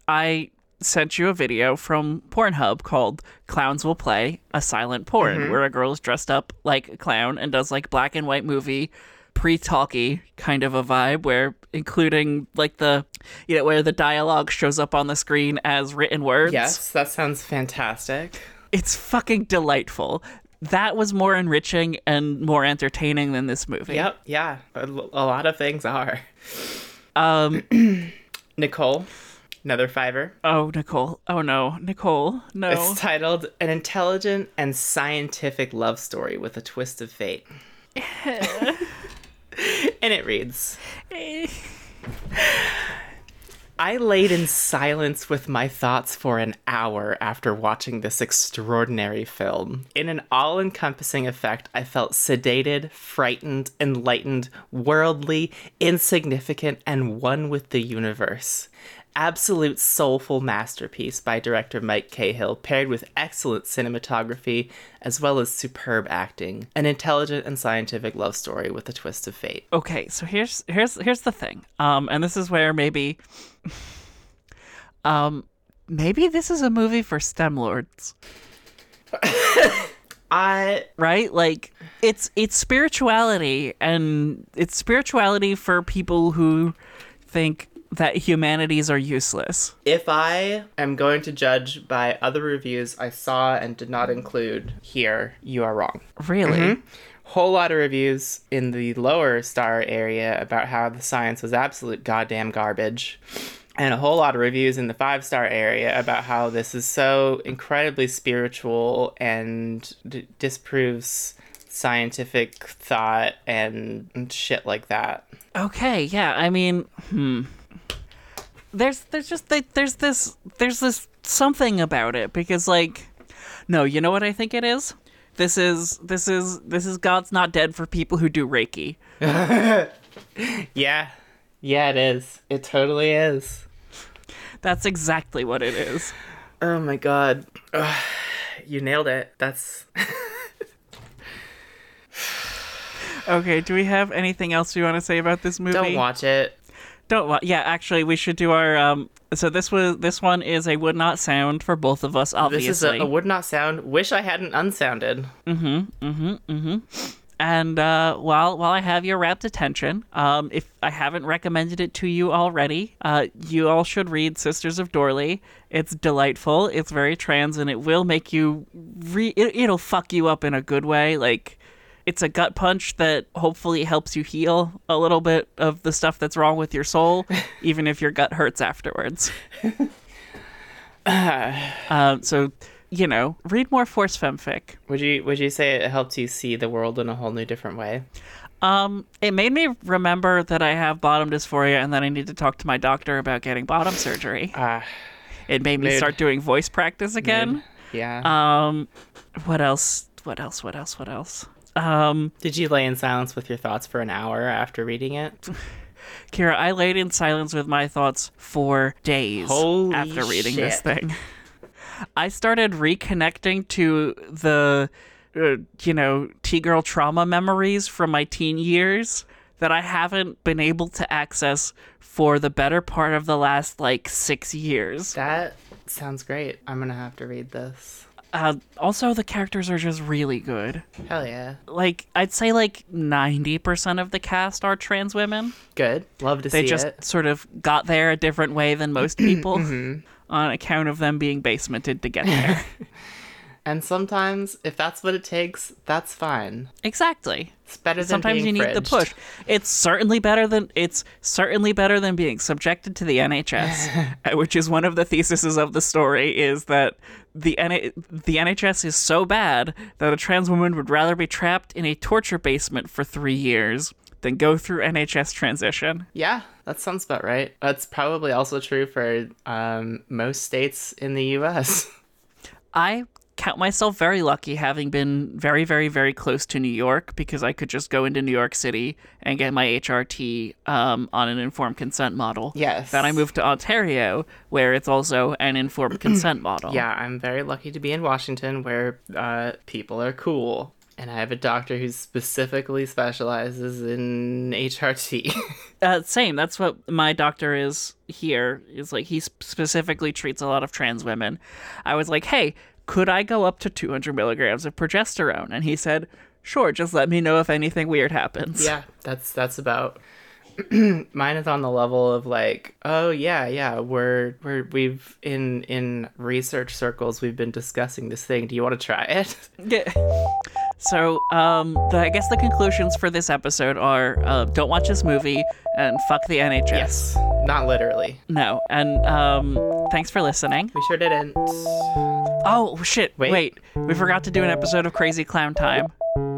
I sent you a video from Pornhub called Clowns Will Play, a silent porn, mm-hmm. where a girl is dressed up like a clown and does like black and white movie, pre-talkie kind of a vibe, where including like the, you know, where the dialogue shows up on the screen as written words. Yes, that sounds fantastic. It's fucking delightful. That was more enriching and more entertaining than this movie. Yep, yeah. A, a lot of things are. Um, Nicole, another fiver. Oh, Nicole. Oh, no. Nicole, no. It's titled An Intelligent and Scientific Love Story with a Twist of Fate. And it reads, I laid in silence with my thoughts for an hour after watching this extraordinary film. In an all-encompassing effect, I felt sedated, frightened, enlightened, worldly, insignificant, and one with the universe. Absolute soulful masterpiece by director Mike Cahill, paired with excellent cinematography as well as superb acting. An intelligent and scientific love story with a twist of fate. Okay, so here's here's here's the thing. Um, and this is where maybe, um, maybe this is a movie for STEM lords. I right like it's it's spirituality, and it's spirituality for people who think that humanities are useless. If I am going to judge by other reviews I saw and did not include here, you are wrong. Really? Mm-hmm. Whole lot of reviews in the lower star area about how the science was absolute goddamn garbage. And a whole lot of reviews in the five-star area about how this is so incredibly spiritual and d- disproves scientific thought and shit like that. Okay, yeah, I mean, hmm. There's there's just there's this there's this something about it, because like, no, you know what I think it is? This is this is this is God's Not Dead for people who do Reiki. Yeah. Yeah, it is. It totally is. That's exactly what it is. Oh my god. Ugh, you nailed it. That's Okay, do we have anything else we want to say about this movie? Don't watch it. Don't wa- Yeah, actually, we should do our. Um, so this was this one is a would not sound for both of us. Obviously, This is a, a would not sound. Wish I hadn't unsounded. And uh, while while I have your rapt attention, um, if I haven't recommended it to you already, uh, you all should read Sisters of Dorley. It's delightful. It's very trans, and it will make you. Re- it, it'll fuck you up in a good way. Like, it's a gut punch that hopefully helps you heal a little bit of the stuff that's wrong with your soul, even if your gut hurts afterwards. um, so. You know, read more Force Femfic. Would you Would you say it helped you see the world in a whole new different way? Um, it made me remember that I have bottom dysphoria and that I need to talk to my doctor about getting bottom surgery. Ah, It made me mood. start doing voice practice again. yeah. Um, what else? What else? What else? What else? Um, Did you lay in silence with your thoughts for an hour after reading it? Kira, I laid in silence with my thoughts for days Holy after reading this shit. thing. I started reconnecting to the, uh, you know, T-girl trauma memories from my teen years that I haven't been able to access for the better part of the last, like, six years. That sounds great. I'm gonna have to read this. Uh, also, the characters are just really good. Hell yeah. Like, I'd say, like, ninety percent of the cast are trans women. Good. Love to They see just it. sort of got there a different way than most people Mm-hmm. on account of them being basemented to get there. And sometimes, if that's what it takes, that's fine. Exactly. It's better than Sometimes being you need the fridged. push. It's certainly better than it's certainly better than being subjected to the N H S, uh, which is one of the theses of the story. Is that the N- the N H S is so bad that a trans woman would rather be trapped in a torture basement for three years than go through N H S transition. Yeah, that sounds about right. That's probably also true for um, most states in the U S I count myself very lucky having been very, very, very close to New York because I could just go into New York City and get my H R T um, on an informed consent model. Yes. Then I moved to Ontario, where it's also an informed consent model. Yeah, I'm very lucky to be in Washington where uh, people are cool. And I have a doctor who specifically specializes in H R T. Uh, same. That's what my doctor is here. Is like he specifically treats a lot of trans women. I was like, hey, could I go up to two hundred milligrams of progesterone? And he said, sure, just let me know if anything weird happens. Yeah, that's that's about. Mine is on the level of like, oh yeah, yeah, we're we're we've in in research circles we've been discussing this thing. Do you want to try it? Yeah. So, um, the, I guess the conclusions for this episode are, uh, don't watch this movie and fuck the N H S. Yes, not literally. No, and um, thanks for listening. We sure didn't. Oh shit! Wait. Wait, we forgot to do an episode of Crazy Clown Time.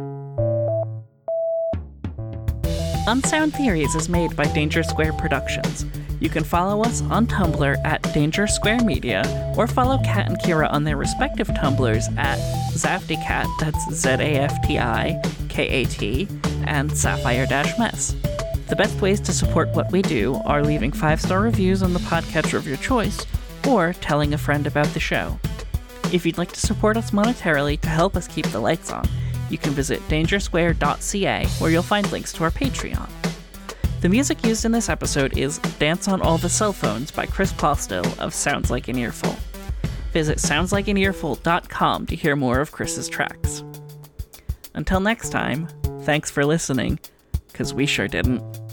Unsound Theories is made by Danger Square Productions. You can follow us on Tumblr at Danger Square Media, or follow Kat and Kira on their respective Tumblrs at ZaftyCat, that's Z A F T I K A T, and Sapphire-Mess. The best ways to support what we do are leaving five-star reviews on the podcatcher of your choice, or telling a friend about the show. If you'd like to support us monetarily to help us keep the lights on, you can visit danger square dot c a, where you'll find links to our Patreon. The music used in this episode is Dance on All the Cell Phones by Chris Postill of Sounds Like an Earful. Visit sounds like an earful dot com to hear more of Chris's tracks. Until next time, thanks for listening, 'cause we sure didn't.